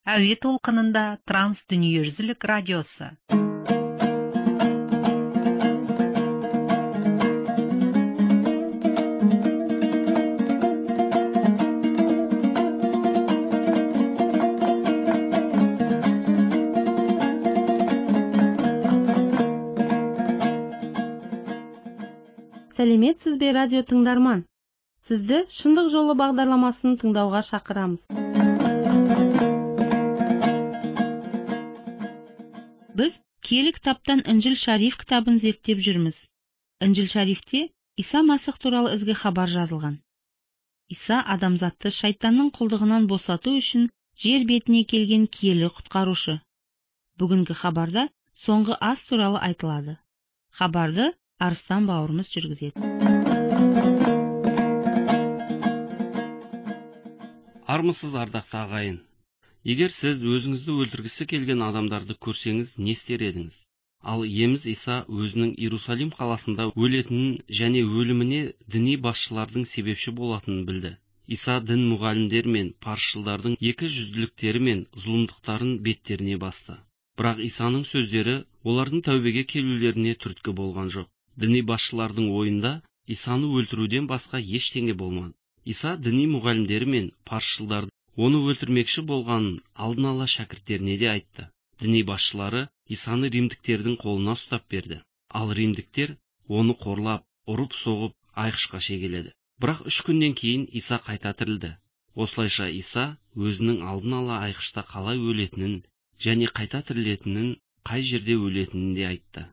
Әуе толқынында транс дүниежүзілік радиосы. Сәлеметсіз бе, радио тыңдарман? Сізді шындық жолы бағдарламасын тыңдауға шақырамыз. Біз киелі кітаптан Інжіл Шариф кітабын зерттеп жүрміз. Інжіл Шарифте Иса Масих туралы ізгі хабар жазылған. Иса адамзатты шайтанның құлдығынан босату үшін жер бетіне келген киелі құтқарушы. Бүгінгі хабарда соңғы ас туралы айтылады. Хабарды Арыстан бауырымыз жүргізеді. Армысыз, ардақты ағайын. Егер сіз өзіңізді өлтіргісі келген адамдарды көрсеңіз, не істер едіңіз? Ал еміз Иса өзінің Иерусалим қаласында өлетінін және өліміне діни басшылардың себепші болатынын білді. Иса дін мұғалімдер мен парызшылардың екі жүзділіктері мен зұлымдықтарын беттеріне басты. Бірақ Исаның сөздері олардың тәубеге келулеріне түрткі болған жоқ. Діни басшылардың ойында Исаны өлтіруден басқа ештеңе болмады. Иса діни мұғалімдері мен парызшылдарды оны өлтірмекші болғанын алдын ала шәкірттеріне де айтты. Діни басшылары Исаны римдіктердің қолына ұстап берді. Ал римдіктер оны қорлап, ұрып-соғып, айқышқа шегеледі. Бірақ 3 күннен кейін Иса қайта тірілді. Осылайша Иса өзінің алдын ала айқышта қалай өлетінін және қайта тірілетінін, қай жерде өлетінін де айтты.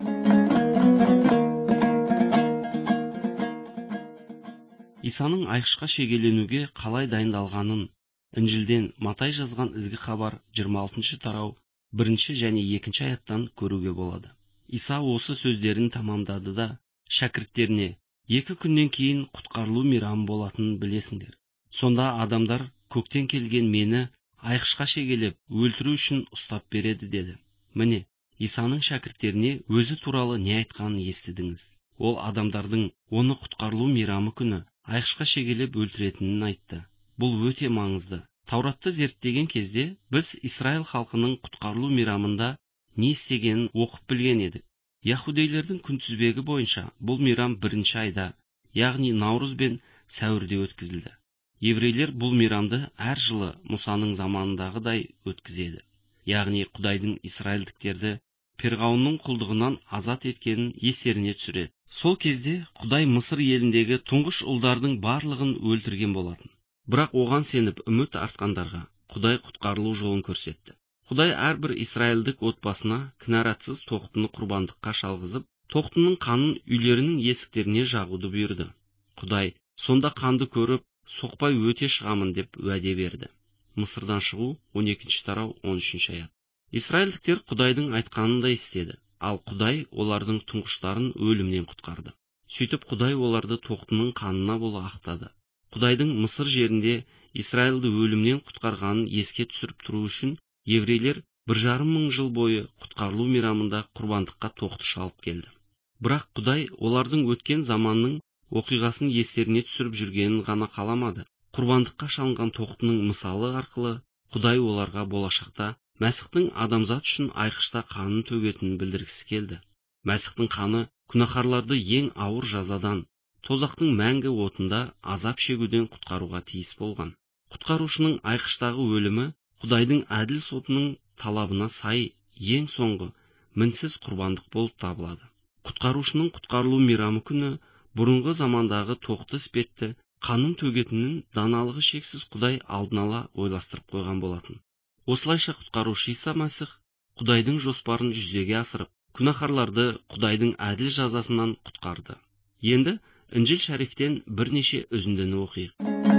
Исаның айқышқа шегеленуге қалай дайындалғанын Інжілден Матай жазған ізгі хабар 26 тарау 1 және 2 аяттан көруге болады. Иса осы сөздерін тамамдады да шәкірттеріне 2 күннен кейін құтқарылу мейрамы болатынын білесіңдер. Сонда адамдар көктен келген мені айқышқа шегелеп өлтіру үшін ұстап береді деді. Міне, Исаның шәкірттеріне өзі туралы не айтқанын естідіңіз. Ол адамдардың оны құтқарылу мейрамы күні айқышқа шегелеп өлтіретінін айтты. Бұл өте маңызды. Тауратты зерттеген кезде біз Израиль халқының құтқарылу мейрамында не істегенін оқып білген едік. Яһудейлердің күнтізбегі бойынша бұл мейрам 1 айда, яғни Наурыз бен сәуірде өткізілді. Еврейлер бұл мейрамды әр жылы Мұсаның заманындағыдай өткізеді. Яғни Құдайдың израильдіктерді перғауынның құлдығынан азат еткенін естеріне түсіреді. Сол кезде Құдай Мысыр еліндегі тұңғыш ұлдардың барлығын өлтірген болатын. Бірақ оған сеніп үміт артқандарға Құдай құтқарылу жолын көрсетті. Құдай әрбір израильдік отбасына кінәратсыз тоқтыны құрбандыққа шалғызып, тоқтының қанын үйлерінің есіктеріне жағуды бұйырды. Құдай сонда қанды көріп, соқпай өте шығамын деп уәде берді. Мысырдан шығу 12 тарау 13 аят. Израильдіктер Құдайдың айтқанын да істеді, ал Құдай олардың тұңғыштарын өлімнен құтқарды. Сөйтіп Құдай оларды тоқтының қанына бола ақтады. Құдайдың Мысыр жерінде Израильді өлімнен құтқарғанын еске түсіріп тұру үшін еврейлер 1,5 мың жыл бойы құтқарылу мейрамында құрбандыққа тоқты шалып келді. Бірақ Құдай олардың өткен заманның оқиғасын естеріне түсіріп жүргенін ғана қаламады. Құрбандыққа шалынған тоқтының мысалы арқылы Құдай оларға болашақта Мәсіхтің адамзат үшін айқышта қанын төгетінін білдіргісі келді. Мәсіхтің қаны күнәһарларды ең ауыр жазадан, тозақтың мәңгі отында азап шегуден құтқаруға тиіс болған. Құтқарушының айқыштағы өлімі Құдайдың әділ сотының талабына сай ең соңғы мінсіз құрбандық болып табылады. Құтқарушының құтқарылу мейрамы күні бұрынғы замандағы тоқты іспетті қанын төгетінін даналығы шексіз Құдай алдын ала ойластырып қойған болатын. Осылайша құтқарушы Иса Масих Құдайдың жоспарын жүзеге асырып, күнәһарларды Құдайдың әділ жазасынан құтқарды. Енді Інжіл Шарифтен бірнеше үзіндіні оқиық.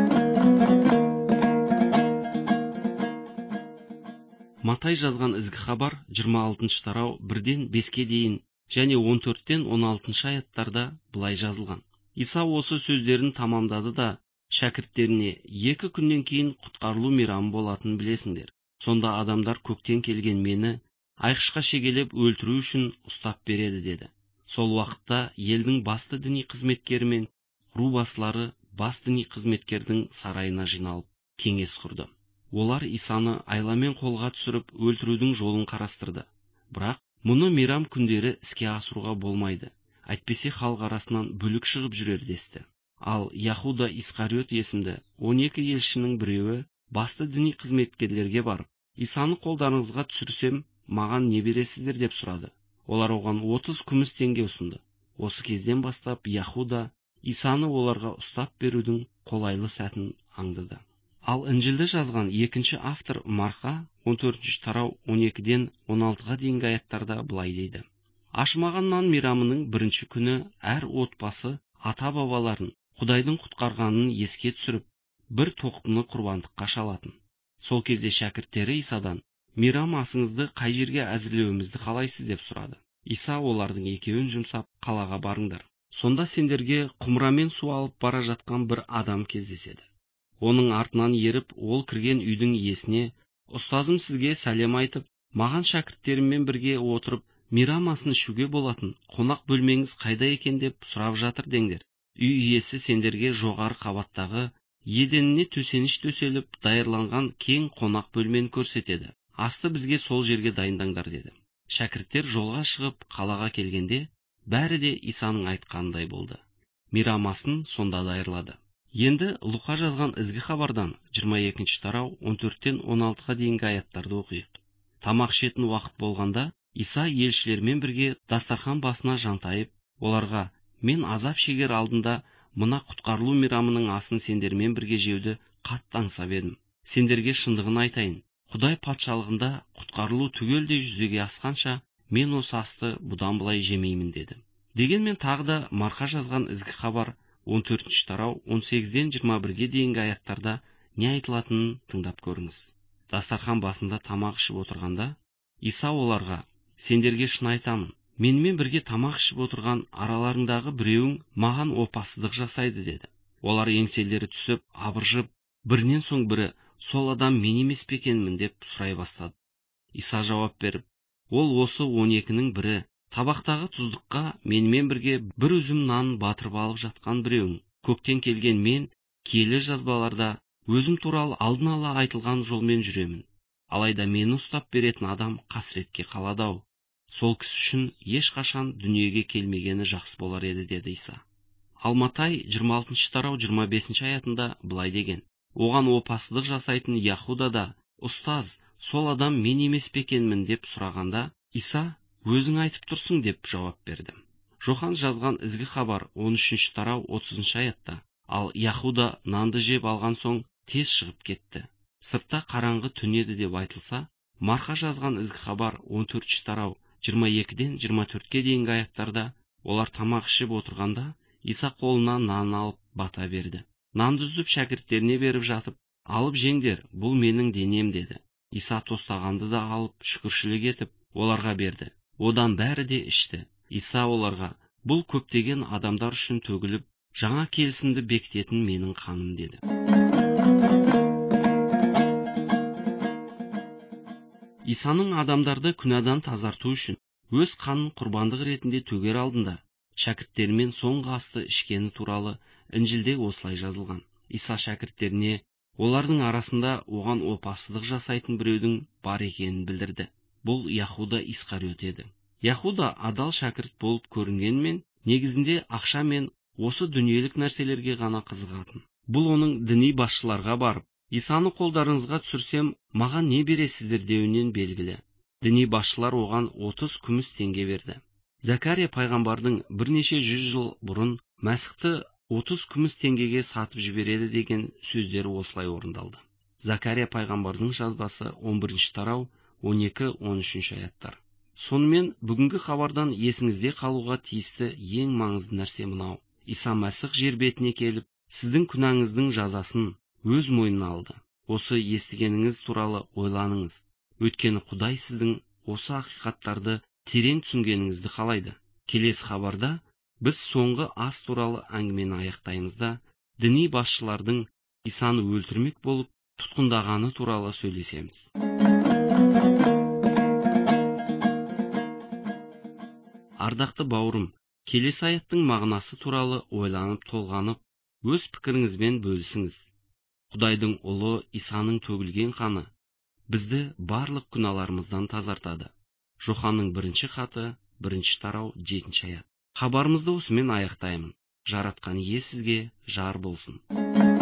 Матай жазған ізгі хабар 26 тарау 1-ден 5-ке дейін және 14-тен 16 аяттарда былай жазылған. Иса осы сөздерін тамамдады да шәкірттеріне 2 күннен кейін құтқарылу мейрамы болатынын білесіңдер. Сонда адамдар көктен келген мені айқышқа шегелеп өлтіру үшін ұстап береді деді. Сол уақытта елдің басты діни қызметкері мен ру басылары бас діни қызметкердің сарайына жиналып кеңес құрды. олар Исаны айламен қолға түсіріп өлтірудің жолын қарастырды. Бірақ мұны мейрам күндері іске асыруға болмайды. Әйтпесе халық арасынан бүлік шығып жүрер десті. Ал Яхуда Искариот есімді 12 елшінің біреуі басты діни қызметкерлерге барып, Исаны қолдарыңызға түсірсем, маған не бересіздер деп сұрады. Олар оған 30 күміс теңге ұсынды. Осы кезден бастап Яхуда Исаны оларға ұстап берудің қолайлы сәтін аңдыды. Ал Інжілді жазған екінші автор Марқа 14 тарау 12-ден 16-ға дейінгі аяттарда былай дейді. Ашымаған нан мейрамының бірінші күні әр отбасы ата-бабаларын Құдайдың құтқарғанын еске түсіріп, бір тоқтыны құрбандыққа шалатын. Сол кезде шәкірттері Исадан, мейрам асыңызды қай жерге әзірлеуімізді қалайсыз деп сұрады. Иса олардың екеуін жұмсап, қалаға барыңдар. Сонда сендерге құмырамен су алып бара жатқан бір адам кездеседі. Оның артынан еріп, ол кірген үйдің иесіне, ұстазым сізге сәлем айтып, маған шәкірттеріммен бірге отырып, мейрам асын ішуге болатын қонақ бөлмеңіз қайда екен деп сұрап жатыр деңдер. Үй иесі сендерге жоғары қабаттағы еденіне төсеніш төселіп дайырланған кең қонақ бөлмені көрсетеді. Асты бізге сол жерге дайындаңдар деді. Шәкірттер жолға шығып қалаға келгенде, бәрі де Исаның айтқанындай болды. Мейрам асын сонда дайырлады. Енді Луқа жазған ізгі хабардан 22 тарау 14-тен 16-ға дейінгі аяттарды оқиық. Тамақ ішетін уақыт болғанда, Иса елшілермен бірге дастархан басына жантайып, оларға: мен азап шегер алдында мына құтқарылу мейрамының асын сендермен бірге жеуді қатты аңсап едім. Сендерге шындығын айтайын, Құдай патшалығында құтқарылу түгелдей жүзеге асқанша, мен осы асты бұдан былай жемеймін деді. Дегенмен тағы да Марқа жазған ізгі хабар 14 тарау 18-ден 21-ге дейінгі аяттарда не айтылатынын тыңдап көріңіз. Дастархан басында тамақ ішіп отырғанда, Иса оларға: сендерге шын айтамын, менімен бірге тамақ ішіп отырған араларыңдағы біреуің маған опасыздық жасайды деді. Олар еңселері түсіп, абыржып, бірінен соң бірі: сол адам мен емес пе екенмін деп сұрай бастады. Иса жауап беріп: ол осы 12-нің бірі, табақтағы тұздыққа менімен бірге бір үзім нан батырып алып жатқан біреуің. Көктен келген мен киелі жазбаларда өзім туралы алдын ала айтылған жолмен жүремін. Алайда мені ұстап беретін адам қасіретке қалады-ау. Сол кісі үшін ешқашан дүниеге келмегені жақсы болар еді деді Иса. Ал Матай 26 тарау 25 аятында былай деген: оған опасыздық жасайтын Яхуда да: ұстаз, сол адам мен емес пе екенмін деп сұрағанда, Иса: өзің айтып тұрсың деп жауап берді. Жохан жазған ізгі хабар 13 тарау 30 аятта: ал Яхуда нанды жеп алған соң тез шығып кетті. Сыртта қараңғы түн еді деп айтылса, Марқа жазған ізгі хабар 14 тарау 22-ден 24-ге дейінгі аяттарда олар тамақ ішіп отырғанда, Иса қолына нан алып бата берді. Нанды үзіп шәкірттеріне беріп жатып: алып жеңдер, бұл менің денем деді. Иса тостағанды да алып шүкіршілік етіп оларға берді. Одан бәрі де ішті. Иса оларға: бұл көптеген адамдар үшін төгіліп, жаңа келісімді бекітетін менің қаным деді. Исаның адамдарды күнәдан тазарту үшін өз қанын құрбандық ретінде төгер алдында шәкірттерімен соңғы асты ішкені туралы Інжілде осылай жазылған. Иса шәкірттеріне олардың арасында оған опасыздық жасайтын біреудің бар екенін білдірді. Бұл Яхуда Искариот еді. Яхуда адал шәкірт болып көрінгенмен, негізінде ақша мен осы дүниелік нәрселерге ғана қызығатын. Бұл оның діни басшыларға барып: Исаны қолдарыңызға түсірсем, маған не бересіздер деуінен белгілі. Діни басшылар оған 30 күміс теңге берді. Закария пайғамбардың бірнеше 100 жыл бұрын Мәсіхті 30 күміс теңгеге сатып жібереді деген сөздері осылай орындалды. Закария пайғамбардың жазбасы 11 тарау 12-13 аяттар. Сонымен бүгінгі хабардан есіңізде қалуға тиісті ең маңызды нәрсе мынау: Иса Мәсіх жер бетіне келіп, сіздің күнәңіздің жазасын өз мойнына алды. Осы естігеніңіз туралы ойланыңыз. Өйткені Құдай сіздің осы ақиқаттарды терең түсінгеніңізді қалайды. Келесі хабарда біз соңғы ас туралы әңгімені аяқтаймыз да, діни басшылардың Исаны өлтірмек болып тұтқындағаны туралы сөйлесеміз. Ардақты бауырым, келесі аяттың мағынасы туралы ойланып толғанып, өз пікіріңізбен бөлісіңіз. Құдайдың ұлы Исаның төгілген қаны бізді барлық күнәларымыздан тазартады. Жоханның 1 хаты, 1 тарау, 7 аят. Хабарымызды осымен аяқтаймын. Жаратқан ие сізге жар болсын.